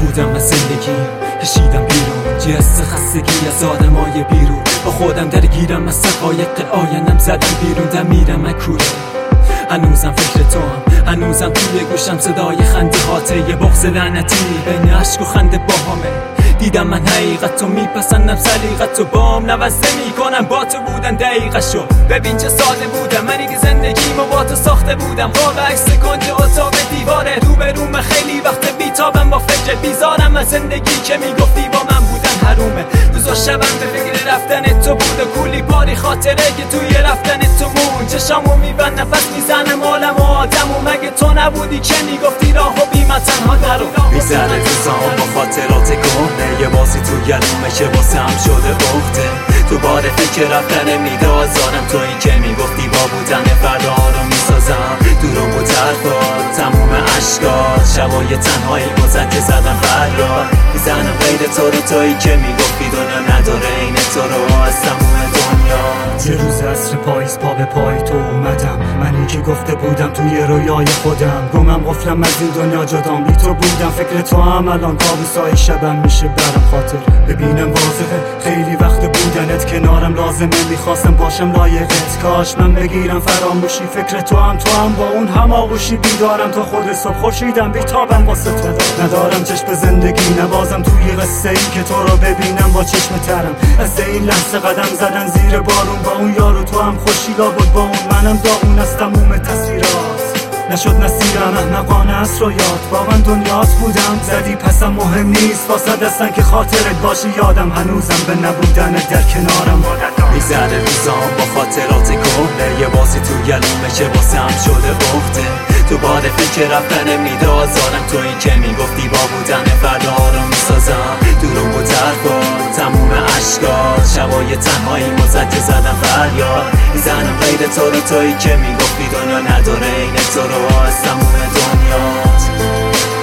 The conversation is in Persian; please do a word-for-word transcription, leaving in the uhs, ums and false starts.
بودم از زندگی کشیدم بیرون جست خستگی از آدمای بیرون با خودم درگیرم از حقایق آیندم زدم بیرون دم میرم اکوره هنوزم فکر تو هم هنوزم توی گوشم صدای خنده هاته یه بغض لعنتی بین عشق و خنده باهامه دیدم من حقیقت تو میپسندم سلیقت تو بام نوزده میکنم با تو بودن دقیقه شو ببین چه ساده بودم منی که زندگیمو با تو ساخته بودم قاب عکس کنج اتاق دیواره روبرومه خیلی وقت بیتابم با فکر بیزارم از زندگی که میگفتی با من بودن حرومه روز و شبم به فکر رفتن تو بود و کولی پاری خاطره که توی رفتن تو مون چشامو میبند نفس میزنم عالم و آدم و مگه تو نبودی که میگفتی راه و بی من تنها درو میزنه روزام با خاطرات گونه یه بازی تو گلومه که واسه هم شده بخته تو بار فکر رفتن میده آزارم تو این که میگفتی با بودن فردا رو میسازم دورم و طرفات تموم عشقات شبای تنهایی بازن که زدم فریاد میزنم غیر تو رو تویی که میگفتی دنیا نداره این تو رو از تموم دنیا یه روز عصر پاییز پا به پای تو اومدم منی که گفته بودم توی رویای خودم گمم غفلم از این دنیا جدام بی تو بودم فکر تو هم الان کابوسای شبم میشه برم خاطر ببینم واضحه خیلی وقت بودنت کنارم لازمه میخواستم باشم لایقت کاش من بگیرم فراموشی فکر تو هم تو هم با اون هم آغوشی بیدارم تا خود صبح خورشیدم بیتابم واسه تو ندارم چشم زندگی نبازم توی قصه ای که تو رو ببینم با چشم ترم از این لحظه قدم زدن زیر بارون با اون یارو تو هم خوشیلا بود با اون منم داغون از تموم تصویرات نشد نصیرم احمقانه است رو یاد با من دنیات بودم زدی پسم مهم نیست واسه دستن که خاطرت باشی یادم هنوزم به نبودنت در کنارم میزنه روزام با خاطرات کهنه یه بازی تو گلومه که واسه هم شده بخته تو بار فکر رفتن میده آزارم تو این که میگفتی با بودن فردا رو میسازم دورم و طرفات تموم عشقات شبای تنهایی مزد که زدم فریاد میزنم غیر تو رو تویی که میگفتی دنیا نداره این تو رو از تموم دنیات